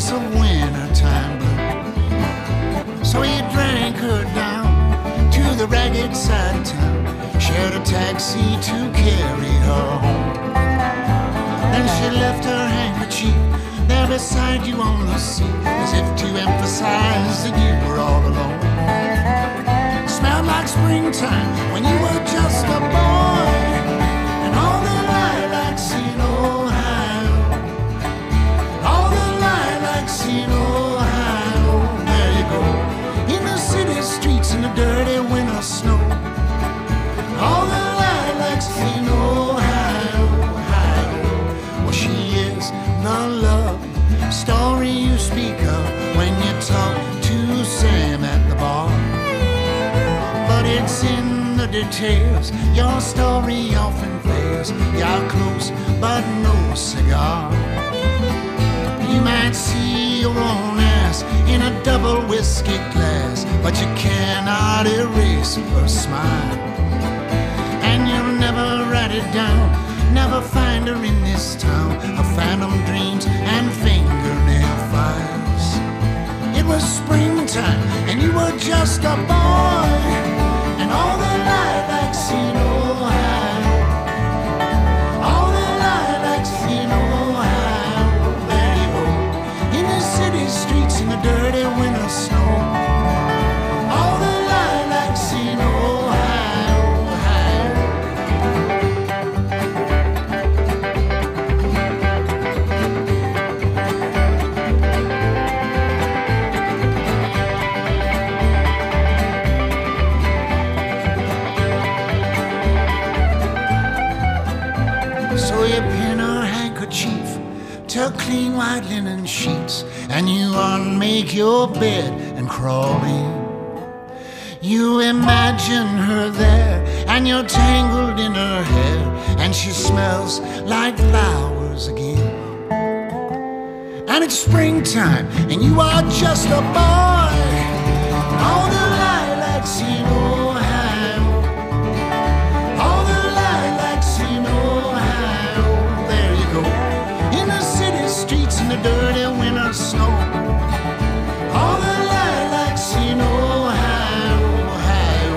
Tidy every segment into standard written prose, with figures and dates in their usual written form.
glass of wintertime blue. So he drank her down to the ragged side of town, shared a taxi to carry her home. Then she left her handkerchief there beside you on the seat, as if to emphasize that you were all alone. Smelled like springtime when you were just a boy, and all the lilacs in Ohio, all the lilacs in Ohio. There you go, in the city streets in the dirty winter snow. All the lilacs in Ohio, Ohio. Well, she is the love story you speak of when you talk to Sam at the bar. But it's in the details your story often fails. You're close but no cigar. You might see your own ass in a double whiskey glass, but you cannot erase her smile. And you'll never write it down, never find her in this town of phantom dreams and fingernail files. It was springtime and you were just a boy, and all the lilacs in Ohio, all the lilacs in Ohio. There you go, in the city streets in the dirty winter snow. All the lilacs in Ohio, Ohio. So you pin her handkerchief to clean white linen sheets, and you unmake your bed and crawl in. You imagine her there, and you're tangled in her hair, and she smells like flowers again. And it's springtime, and you are just a boy. All the lilacs in Ohio, all the lilacs in Ohio. There you go, in the city streets in the dirty winter snow. All the lilacs in Ohio, Ohio.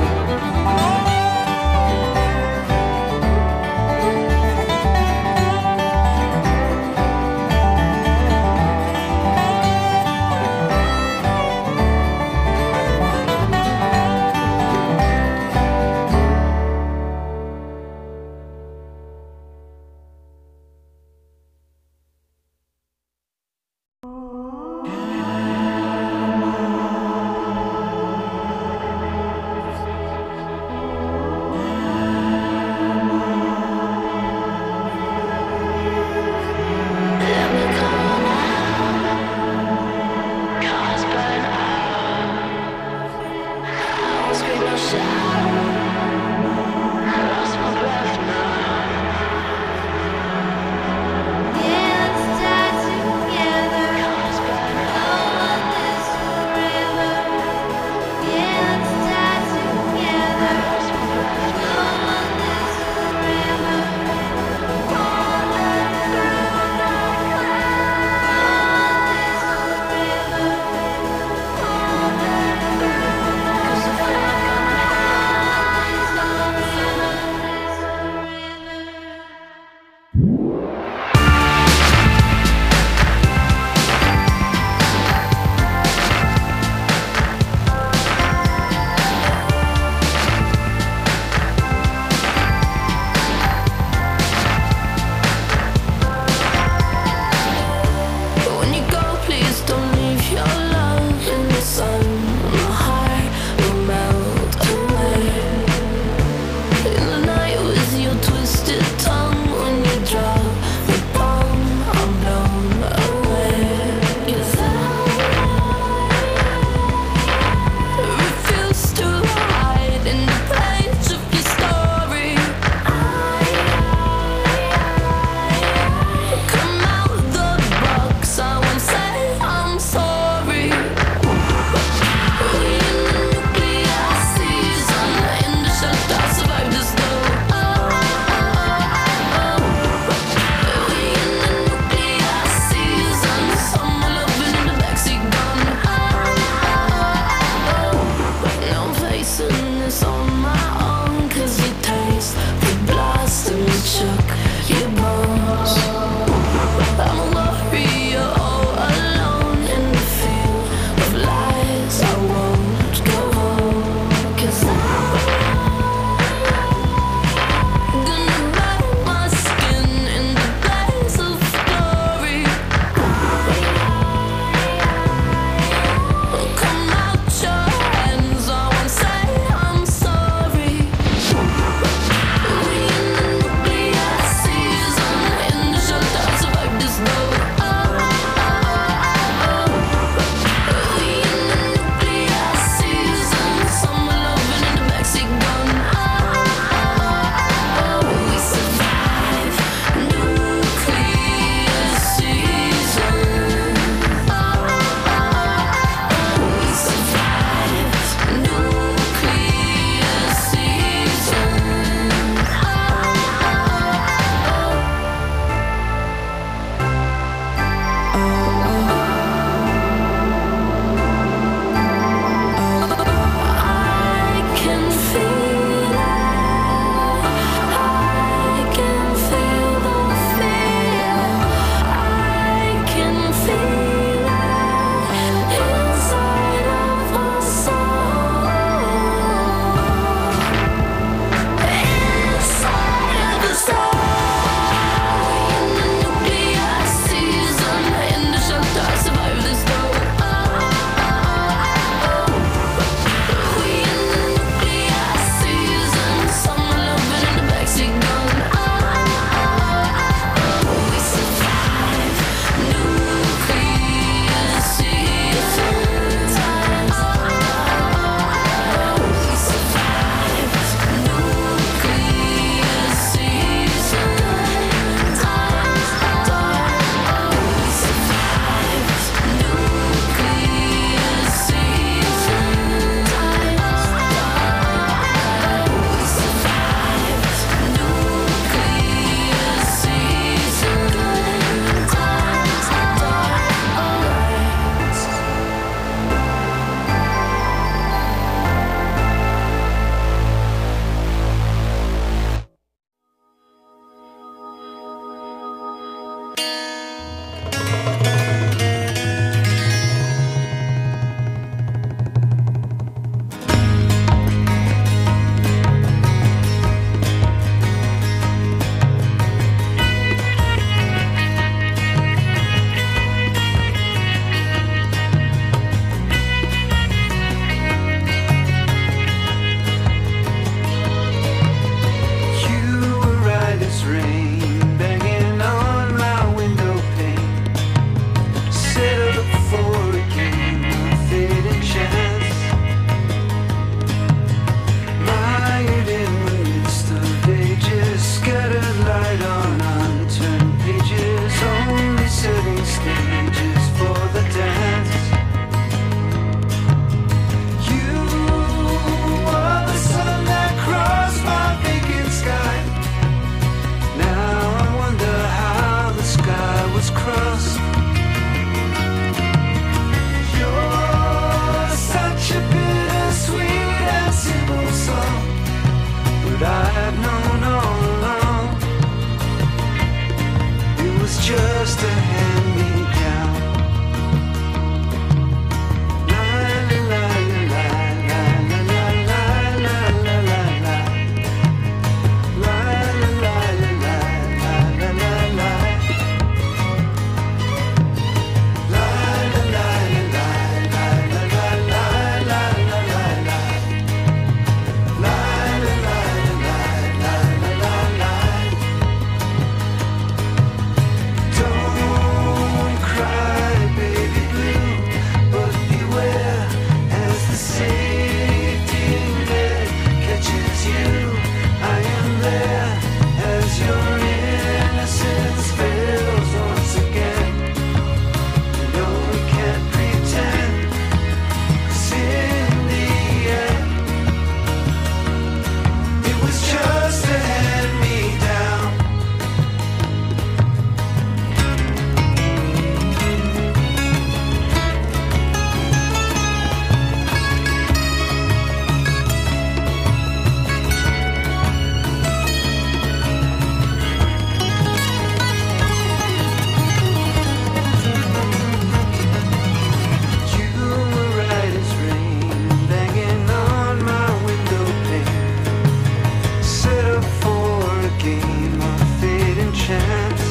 game of fate and chance.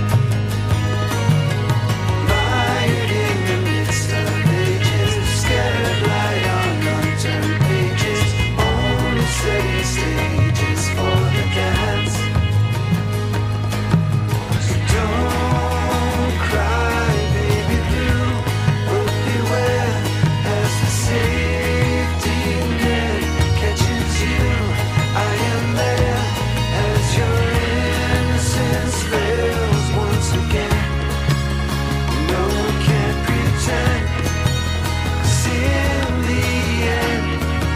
Mired in the midst of ages, scattered light on unturned pages, only steady stages for the dance. So don't cry, baby blue, but beware as the safety net catches you. I am there as your innocence fails once again. No one can pretend, 'cause in the end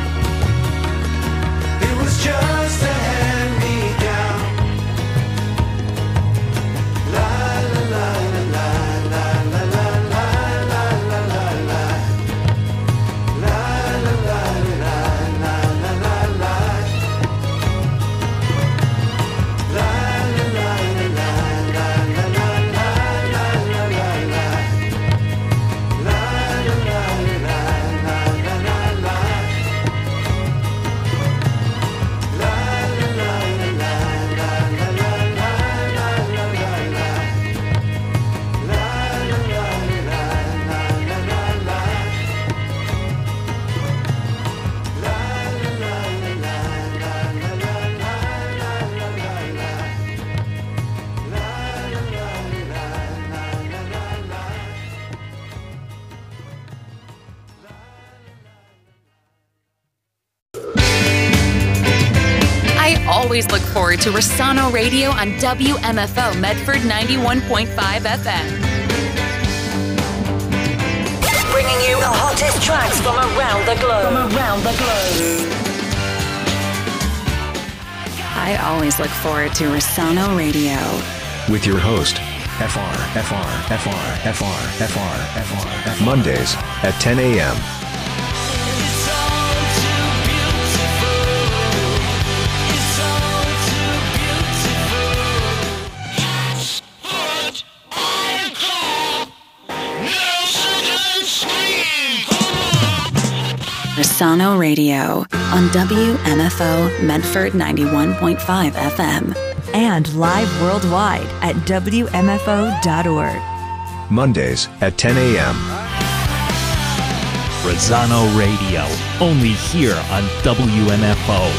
it was just a hand-me-down. La la la la la la la la la la la la. La la la la la la la la. La la la la la la la la la la la la. La la la la la la la la. La la la la la la la la la la la la. La la la la la la la la. La la la la la la la la la la la la. La la la la la la la la. I always look forward to Rossano Radio on WMFO Medford 91.5 FM. Bringing you the hottest tracks from around the globe. I always look forward to Rossano Radio. With your host, Mondays at 10 a.m. Rossano Radio on WMFO Medford 91.5 FM. And live worldwide at WMFO.org. Mondays at 10 a.m. Rossano Radio, only here on WMFO.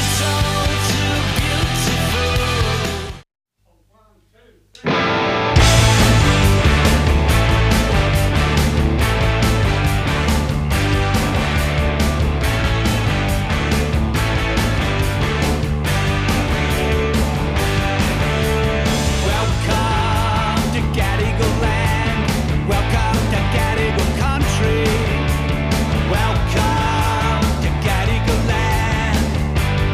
Welcome to Gadigal land. Welcome to Gadigal country. Welcome to Gadigal land.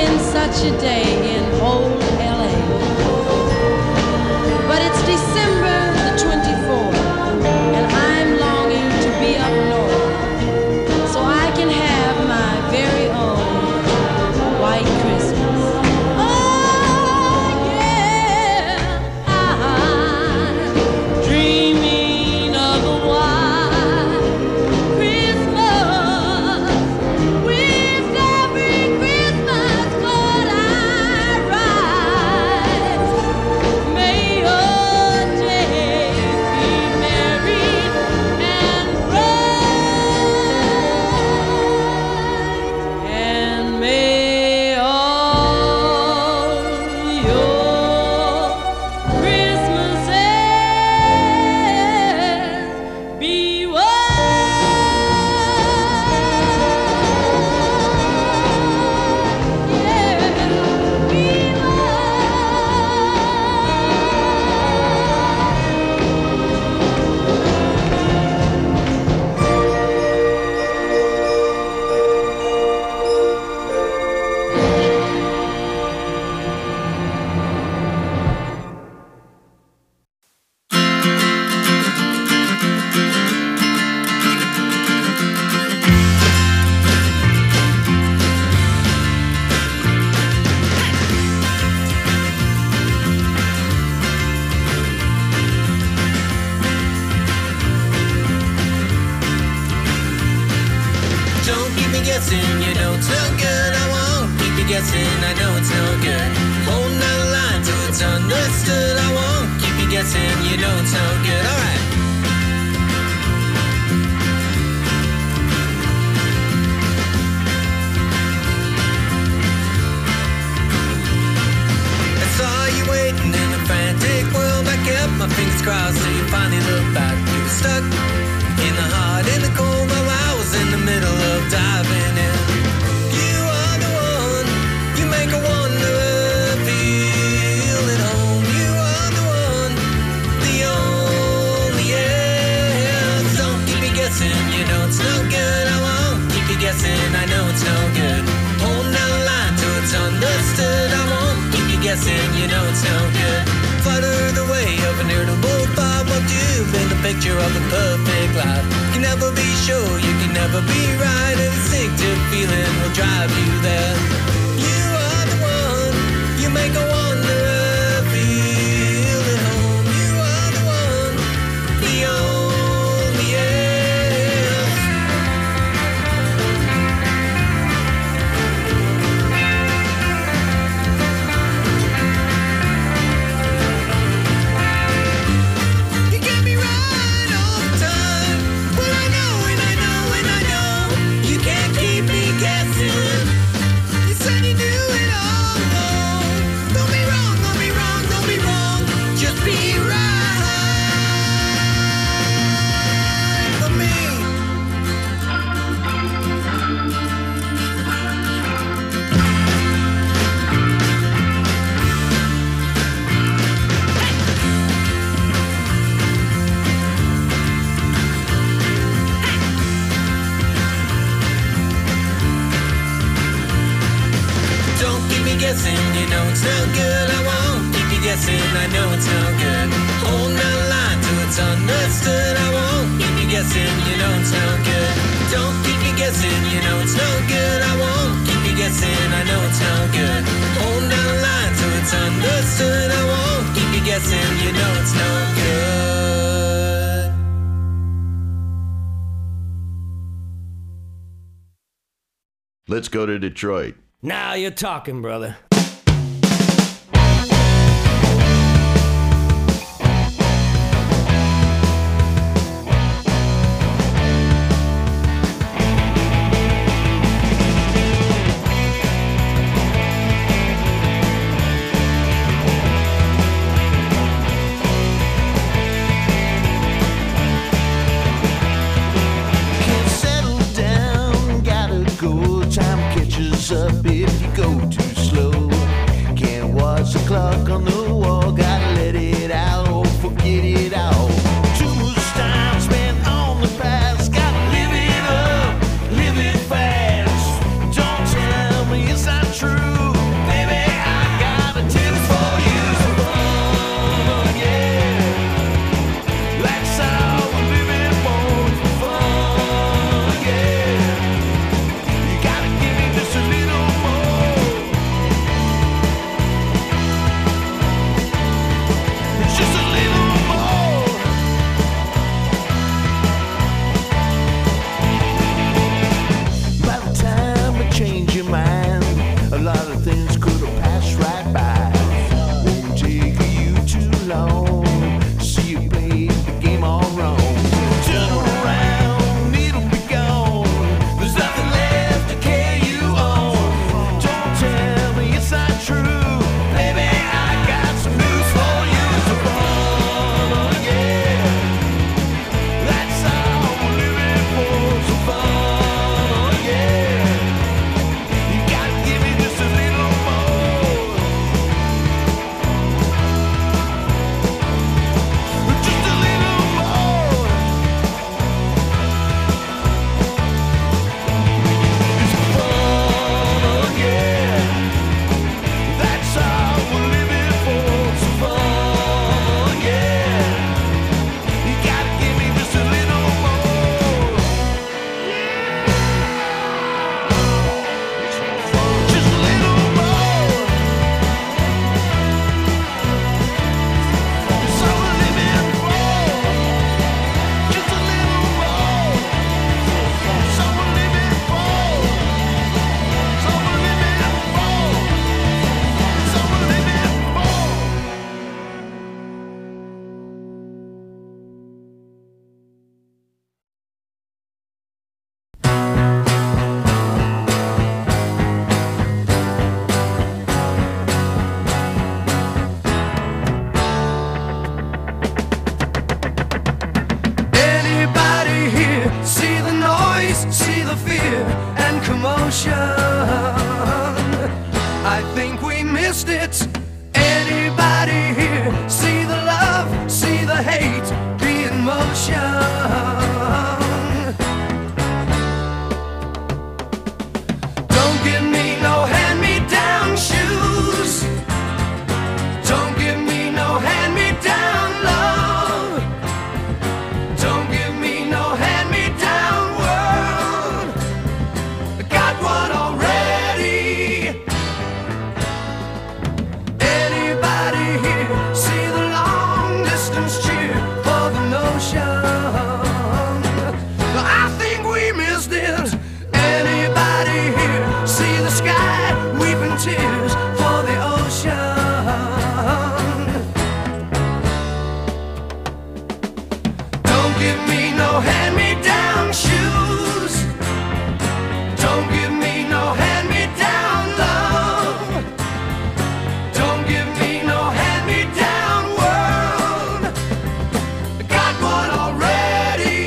been such a day in old LA. But it's December the 24th, and I'm longing to be up north so I can have my very own white Christmas. Oh, yeah, I'm dreaming of a white Christmas with every Christmas card I write. May your days be merry and bright, and may all your Christmases be Don't keep me guessing, you know it's no good. I won't keep you guessing, I know it's no good. Holding out a line till it's understood. I won't keep you guessing, you know it's no good. Alright. I saw you waiting in a frantic world. I kept my fingers crossed till you finally looked back. You were stuck in the hot, in the cold, while I was in the middle of diving in. You are the one, you make a wanderer feel at home. You are the one, the only else. Don't keep me guessing, you know it's no good. I won't keep you guessing, I know it's no good. Holding out a line till it's understood. I won't keep you guessing, you know it's no good. Flutter the way of an irritable thought. What you've been the picture of a perfect life. You can never be sure, you can never be right. An instinctive feeling will drive you there. You are the one, you make a wanderer feel at home. You are the one, the only else. You get me right all the time. Well, I know and I know and I know you can't keep me guessing. You said you knew it all along. Don't be wrong, don't be wrong, don't be wrong. Just be right for me. Don't keep me guessing, you know it's no good. I won't keep you guessing, I know it's no good. Holding out a line till it's understood. I won't keep you guessing, you know it's no good. Don't keep me guessing, you know it's no good. I won't keep you guessing, I know it's no good. Holding out a line till it's understood. I won't keep you guessing, you know it's no good. Let's go to Detroit. Now you're talking, brother. Can't settle down, gotta go. Time catches up if you go too slow. Can't watch the clock on the wall, gotta let it out or forget it all. Too much time spent on the past, gotta live it up, live it fast. Don't tell me it's not true. commotion. I think we missed it. Anybody here see the love, see the hate, be in motion? Don't give me no hand-me-down shoes. Don't give me no hand-me-down love. Don't give me no hand-me-down world. I got one already. Anybody here see the long-distance cheer for the notion? I think we missed it. Anybody here see the sky weeping tears for the ocean? Don't give me no hand-me-down shoes. Don't give me no hand-me-down love. Don't give me no hand-me-down world. I got one already.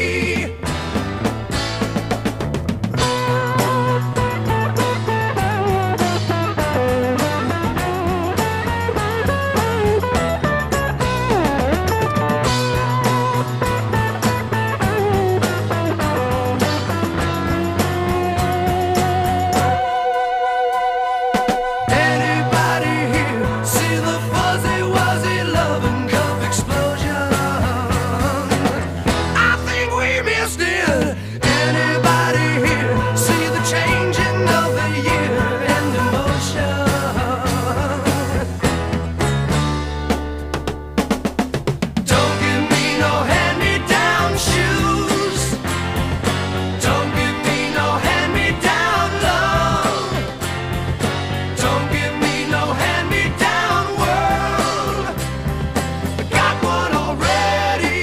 Anybody here see the fuzzy wuzzy loving cup explosion? I think we missed it. Anybody here see the changing of the year and emotion? Don't give me no hand-me-down shoes. Don't give me no hand-me-down love. Don't give me no hand-me-down world. I got one already.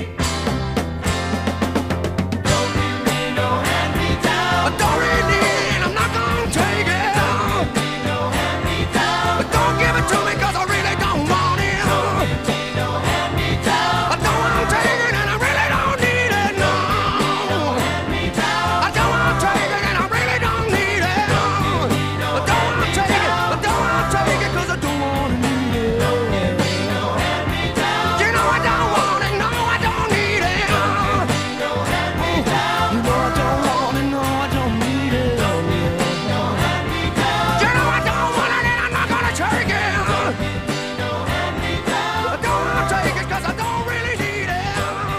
Don't give me no hand-me-down. I don't really need it. I'm not gonna take it. Don't give me no hand-me-down. Don't give it to me 'cause I really don't want it. Don't give me no hand-me-down. I don't want to take it and I really don't need it. No. I don't want to take it and I really don't need it. I don't want to take it. I don't want to take it 'cause I don't want to need it. You know I don't want it. No, I don't need it. You know I don't want it. No, I don't need it. You know I don't want it and I'm not gonna take it. I don't want to take it 'cause I don't really need it.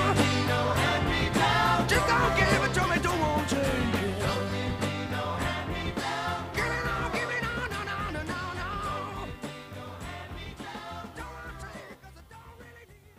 Just don't give it to me. Don't want to take it. Give me no, give me no, no, no, no, no, no. Don't want to take it 'cause I don't really need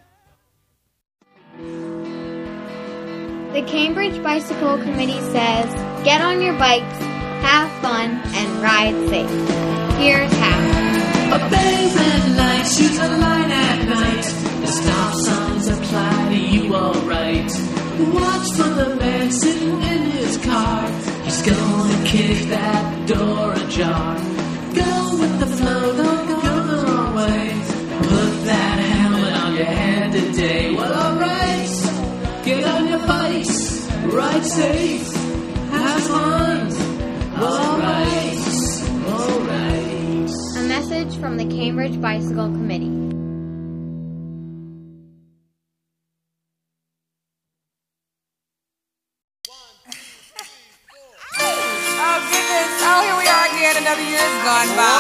it. The Cambridge Bicycle Committee says, get on your bikes, have fun, and ride safe. Here's how. Obey red lights, use the line at night. The stop signs apply to you alright. Watch for the man sitting in his car. He's gonna kick that door ajar. Go with the flow, don't go the wrong way. Put that helmet on your head today. Well, alright, get on your bikes, ride safe, have fun. Alright, alright. A message from the Cambridge Bicycle Committee. Oh, goodness. Oh, here we are again. Another year's gone by.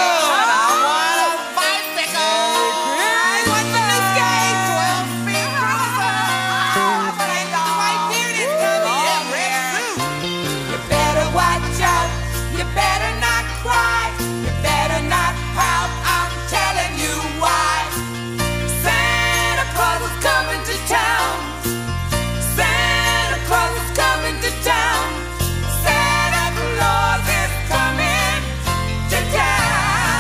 What's in this game? 12-speed cruiser. But I know my beard is coming. You better watch out. You better not cry. You better not pout. I'm telling you why. Santa Claus is coming to town. Santa Claus is coming to town. Santa Claus is coming to town.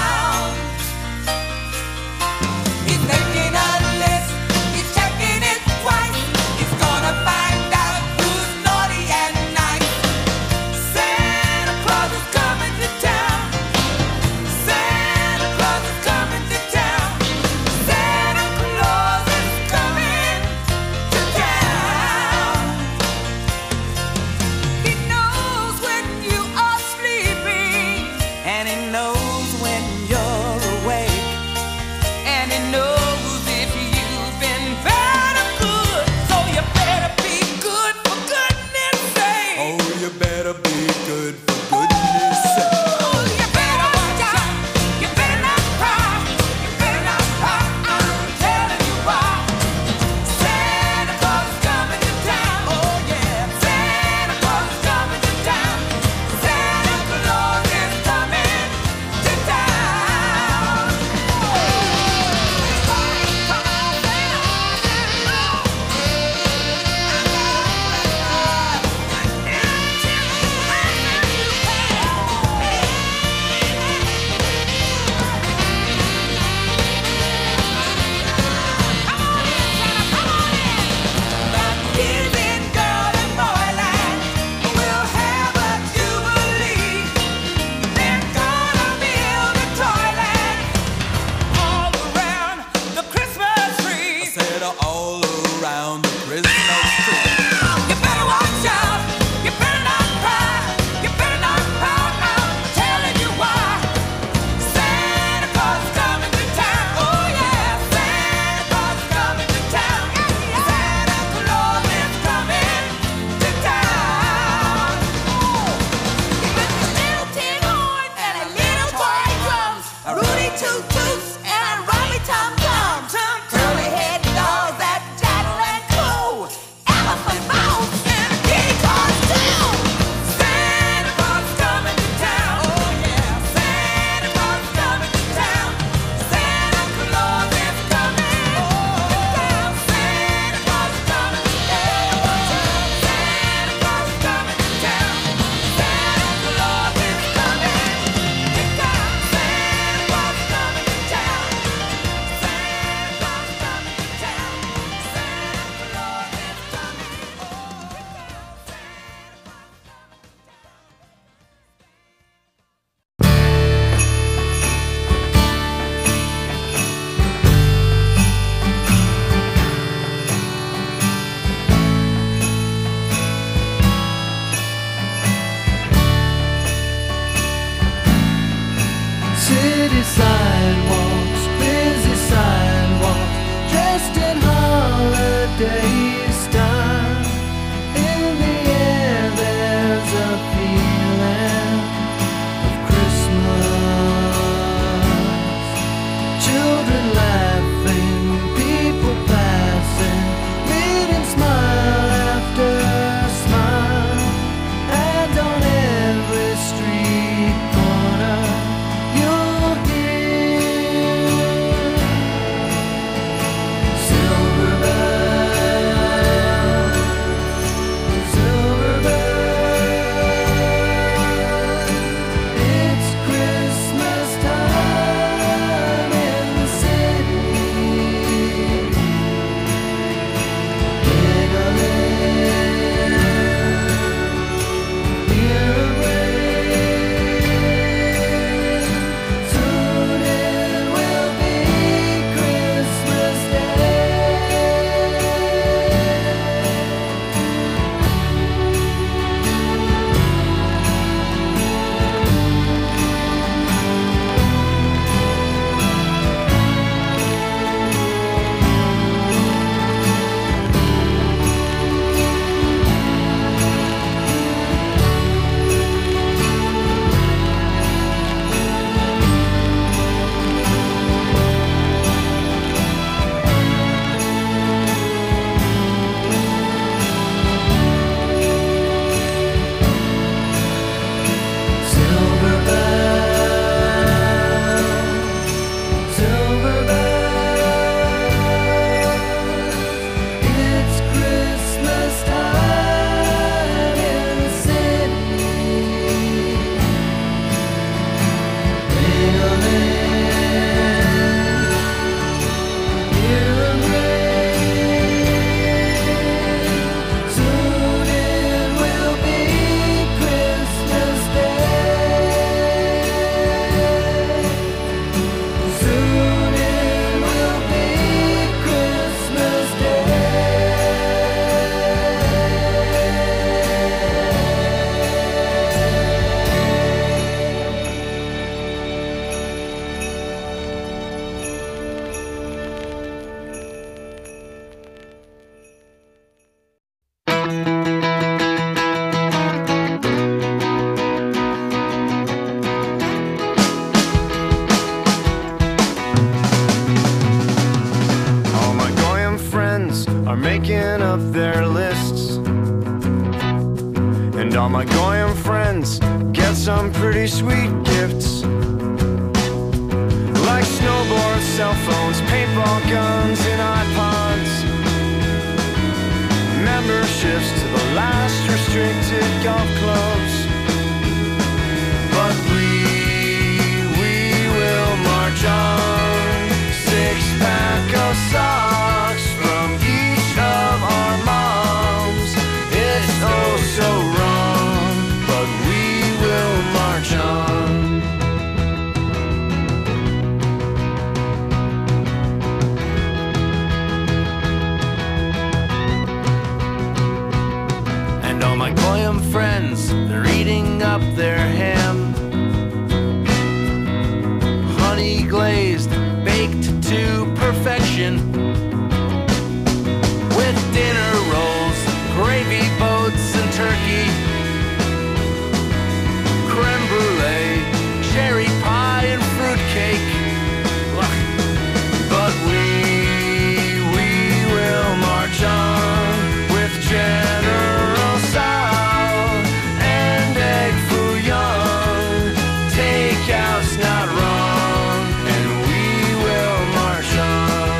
sidewalks, busy sidewalks, dressed in holiday style. In the air there's a feeling of Christmas. Children laughing, people passing, meeting smile after smile. And on every street corner you'll hear silver bells, silver bells. It's Christmas time in the city. Hear a rain. Soon it will be Christmas Day. Silver bells, silver bells. It's Christmas time in the city. Ring a ling, hear a ring. Soon it will be Christmas Day. Soon it will be Christmas All my Goyim friends are making up their lists, and all my Goyim friends get some pretty sweet gifts, like snowboards, cell phones, paintball guns, and iPods, memberships to the last restricted golf clubs. But we will march on, six-pack of socks from each of our moms. It's oh so wrong, but we will march on. And all my Goyim friends, they're eating up their ham, honey glazed, baked to perfection, with dinner rolls, gravy boats, and turkey, creme brulee, cherry pie, and fruitcake. But we will march on with General Tso and egg foo young. Takeout's not wrong, and we will march on.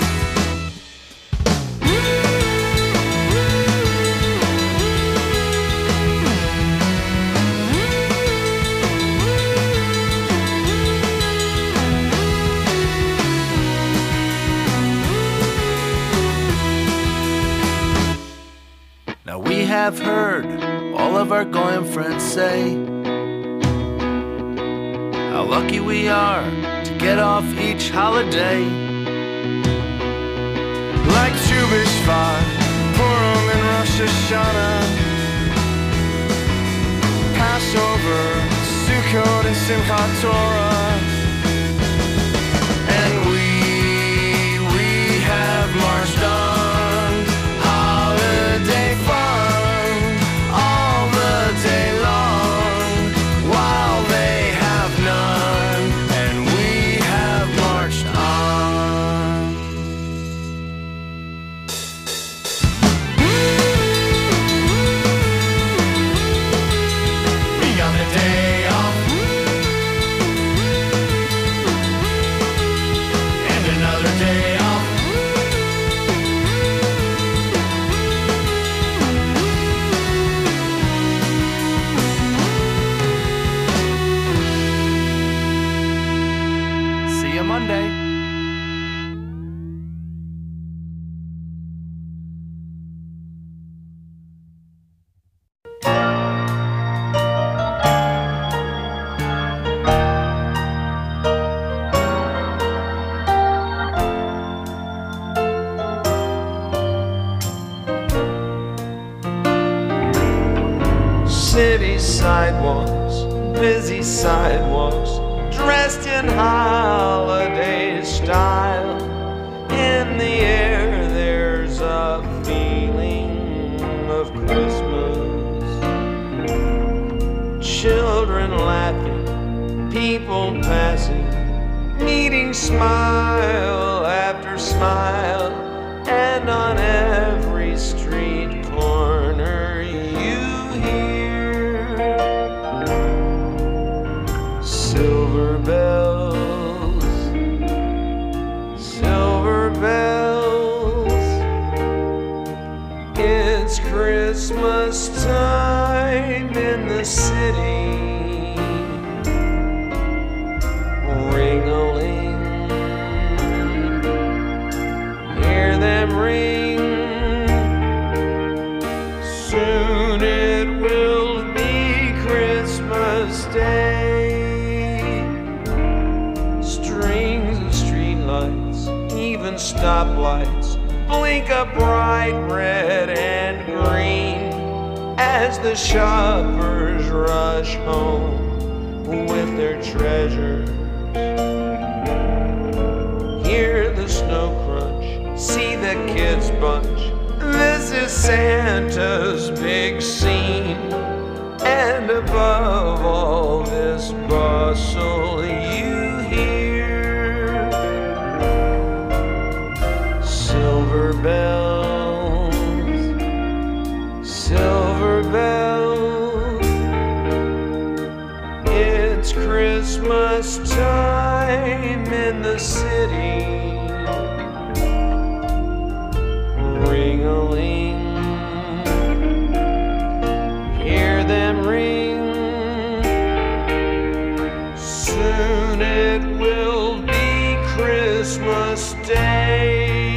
Now we have heard all of our Goyim friends say how lucky we are to get off each holiday, like Tu B'Shvat, Purim, and Rosh Hashanah, Passover, Sukkot, and Simchat Torah. walks, busy sidewalks, dressed in holiday style. In the air there's a feeling of Christmas. Children laughing, people passing, meeting smile after smile, and on every street corner you hear silver bells, silver bells. It's Christmas time in the city. Ring-a-ling, hear them ring. Soon it will be Christmas Day. Strings and streetlights, even stoplights, blink a bright red and green as the shoppers rush home with their treasures. Hear the snow crunch, see the kids bunch. This is Santa's big scene. And above all this bustle you hear silver bells, silver bells. It's Christmas time in the city. Ring-a-ling, hear them ring. Soon it will be Christmas Day.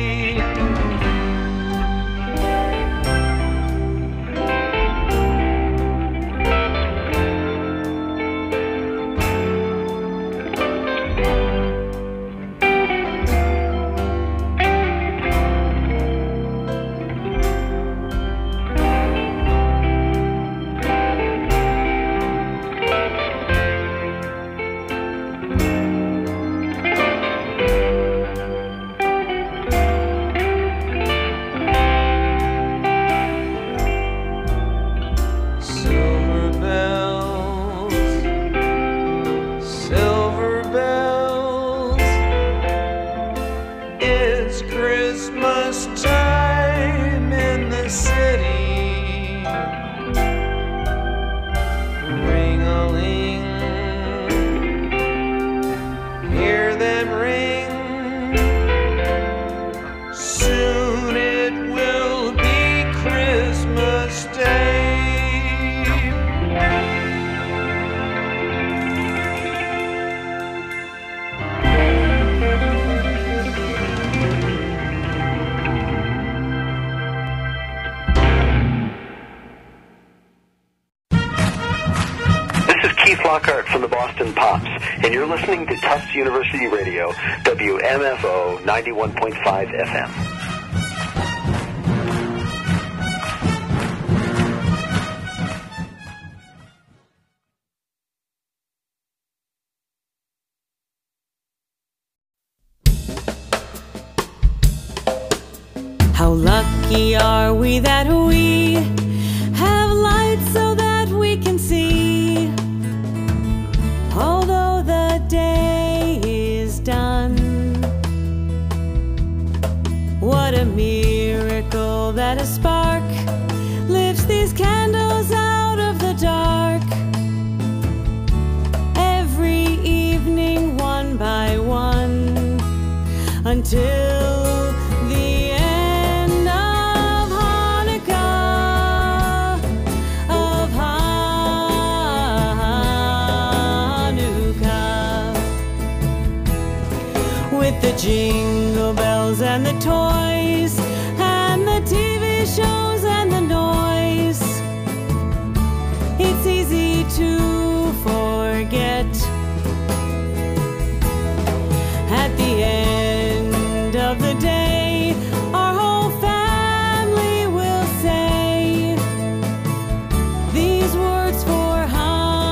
Lockhart from the Boston Pops, and you're listening to Tufts University Radio, WMFO 91.5 FM. How lucky are we that we have lights so that we can see. Although the day is done, what a miracle that a spark lifts these candles out of the dark. Every evening, one by one, until the end of Hanukkah, of Hanukkah. With the jingle bells and the toys and the TV shows and the noise, it's easy to forget. At the end of the day, our whole family will say these words for Hanukkah.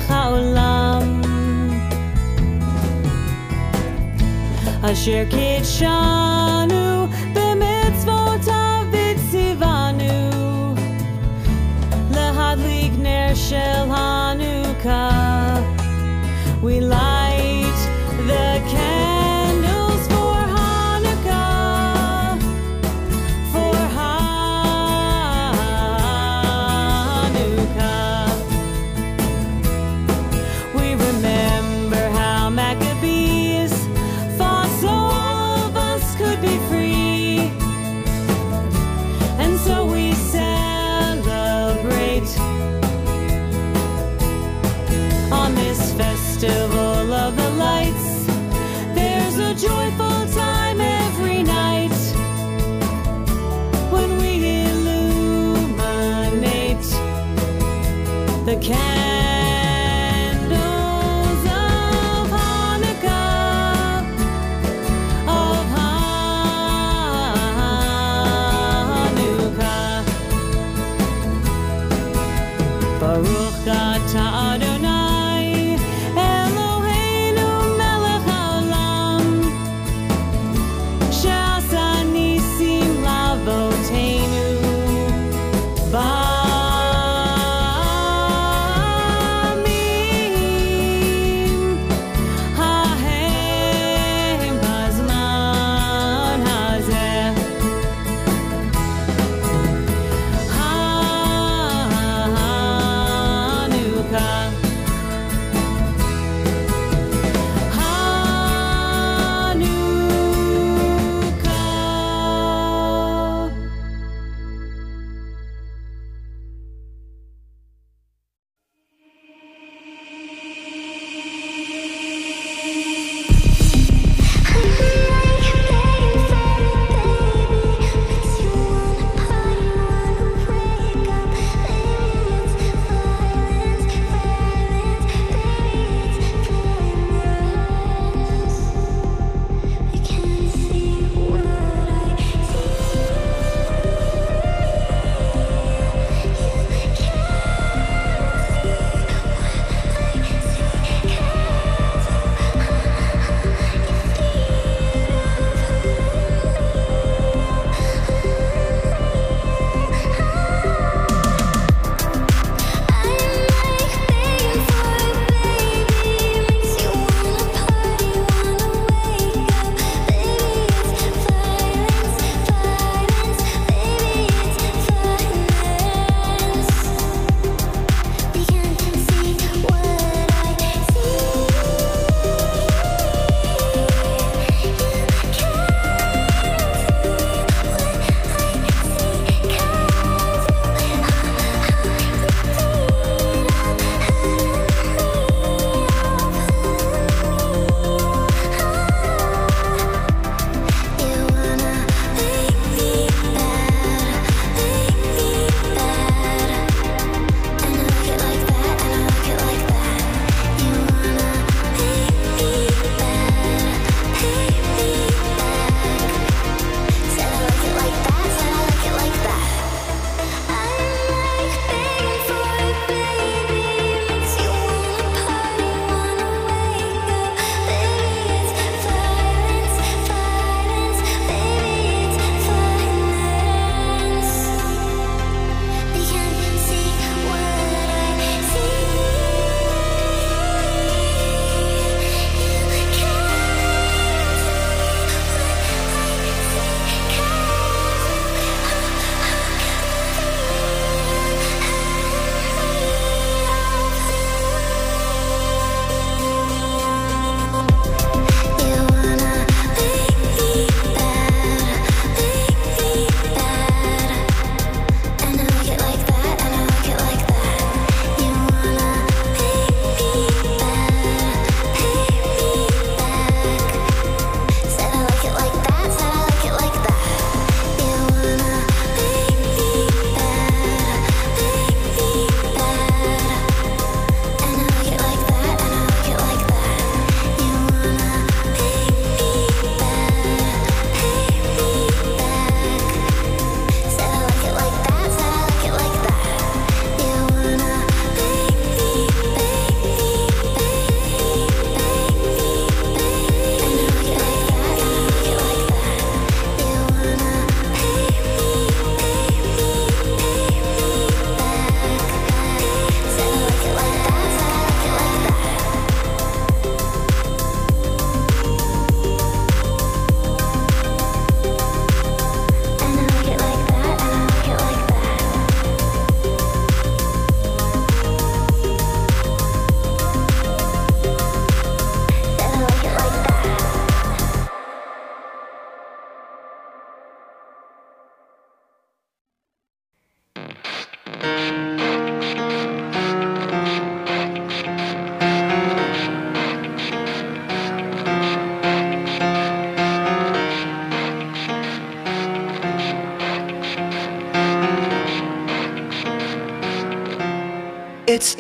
melech haolam. Asher kitshanu b'mitzvotav v'tzivanu lehadlik ner shel Hanukkah. We light the candles for Hanukkah, for Hanukkah. We remember how Maccabees fought so all of us could be free, and so we celebrate on this festival of the lights. There's a joyful time every night when we illuminate the candles of Hanukkah, of Hanukkah. Baruch atah Adonai Eloheinu melech haolam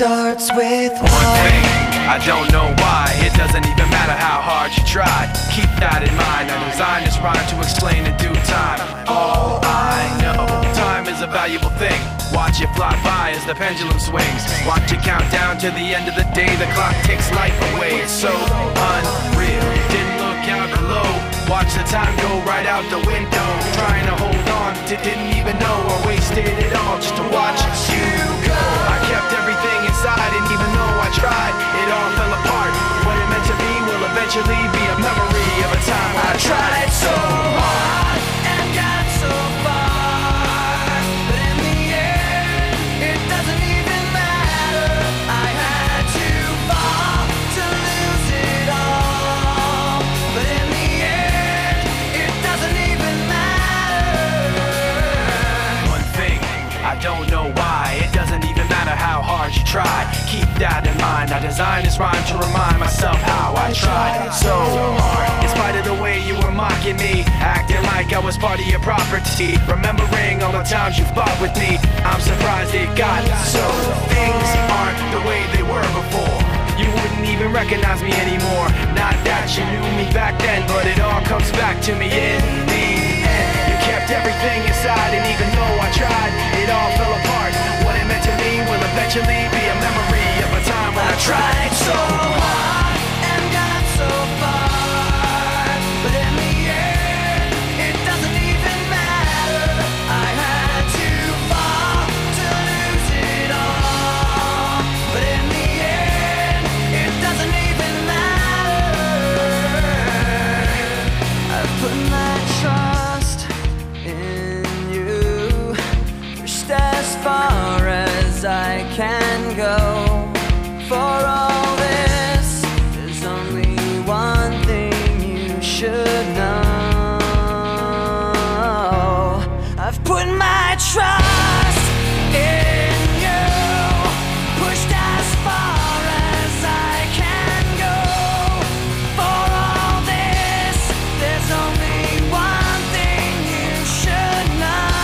starts with one thing. I don't know why. It doesn't even matter how hard you try. Keep that in mind. I designed this rhyme to explain in due time. All I know, time is a valuable thing. Watch it fly by as the pendulum swings. Watch it count down to the end of the day. The clock takes life away. It's so unreal. Didn't look out below. Watch the time go right out the window. Trying to hold on to didn't even know I wasted it all just to watch you go. I kept everything inside, and even though I tried, it all fell apart. What it meant to be will eventually be a memory of a time when I tried so hard and got so far, but in the end, it doesn't even matter. I had to fall to lose it all, but in the end, it doesn't even matter. One thing, I don't know why. It doesn't even matter how hard you try. Keep that in mind. I designed this rhyme to remind myself how I tried so hard. In spite of the way you were mocking me, acting like I was part of your property, remembering all the times you fought with me, I'm surprised it got so. Things aren't the way they were before. You wouldn't even recognize me anymore. Not that you knew me back then, but it all comes back to me in the end. You kept everything inside, and even though I tried, it all fell apart. What it meant to me will eventually be a memory of a time when I tried so hard and got so far, but in the end, it doesn't even matter. I had to fall to lose it all, but in the end, it doesn't even matter. I've put my trust in you, pushed as far as I can go. For all this, there's only one thing you should know. I've put my trust in you, pushed as far as I can go. For all this, there's only one thing you should know.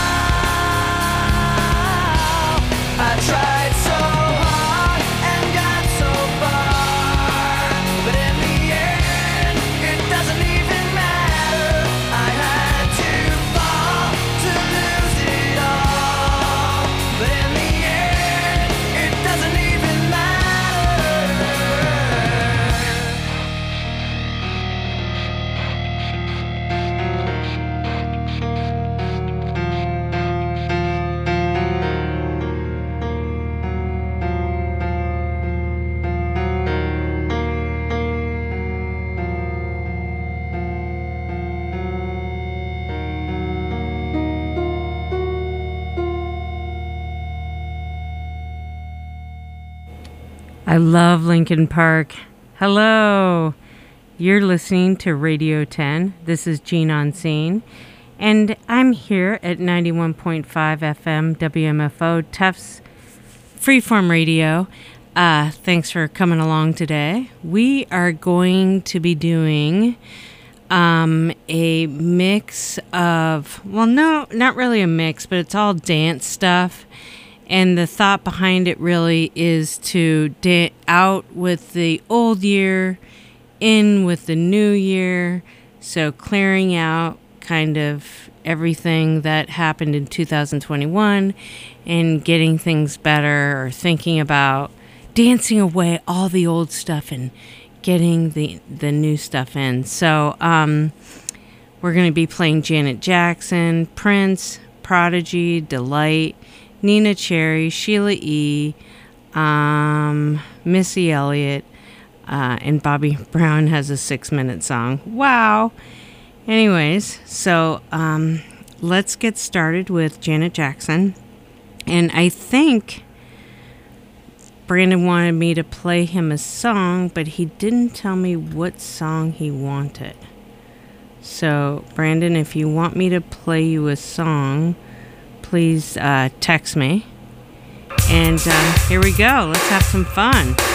I tried so hard and got so far, but in the end, it doesn't even matter. I had to fall to lose it all, but in the end, it doesn't even matter. I love Linkin Park. Hello. You're listening to Radio 10. This is Gene on Scene. And I'm here at 91.5 FM WMFO, Tufts Freeform Radio. Thanks for coming along today. We are going to be doing a mix of, well, no, not really a mix, but it's all dance stuff. And the thought behind it really is to out with the old year, in with the new year. So clearing out kind of everything that happened in 2021 and getting things better, or thinking about dancing away all the old stuff and getting the new stuff in. So we're going to be playing Janet Jackson, Prince, Prodigy, Delight, Nina Cherry, Sheila E., Missy Elliott, and Bobby Brown has a 6-minute song. Wow. Anyways, so let's get started with Janet Jackson. And I think Brandon wanted me to play him a song, but he didn't tell me what song he wanted. So, Brandon, if you want me to play you a song, please text me. And here we go. Let's have some fun.